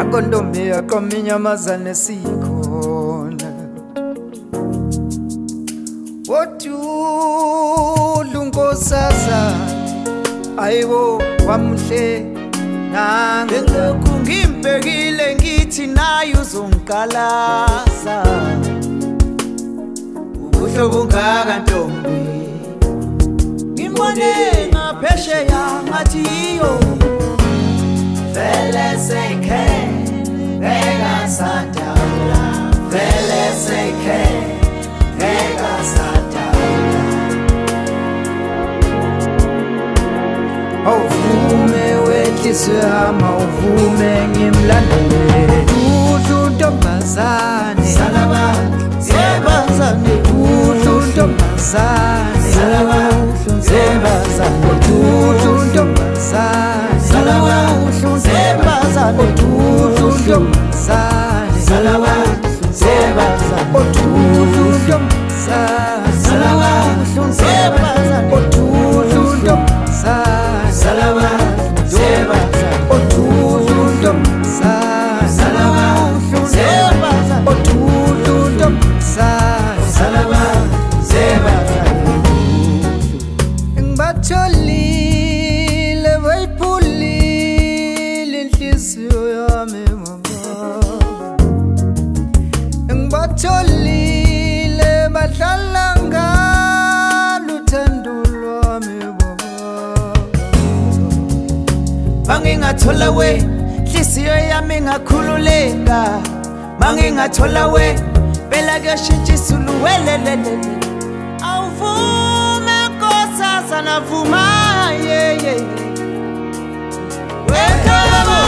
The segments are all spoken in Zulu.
kondombe yakaminyamazane sikhona Wotulu nkosazana ayibo wamuhle nangelokhu ngimbekile ngithi naye uzongikalaza ubuhlobo bungaka ntombi ngibone ngaphesheya ngathi iyo vele sekhe engasadaula vele sekhe engasadaula awuvume wehlise ama uvume ngimlandele udlu ntombazane salaba sebazane udlu ntombazane salaba sebazane udlu ntombazane salaba sebazane udlu ntombazane salaba sebazane udlu ntombazane salaba sebazane udlu ntombazane salaba sebazane udlu ntombazane salaba sebazane udlu ntombazane salaba sebazane ngibatholile bayiphulile inhliziyo yami mama ngibatholile badlala ngalo uthando lwami baba mangingathola we inhliziyo yami ngakhululeka mangingathola we phela kuyashintsha isulu welelele awuvume nkosazana vuma yeye wekaba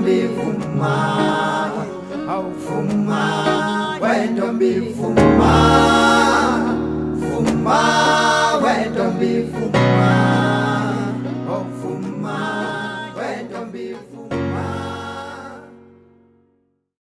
Fuma, when don't be fuma.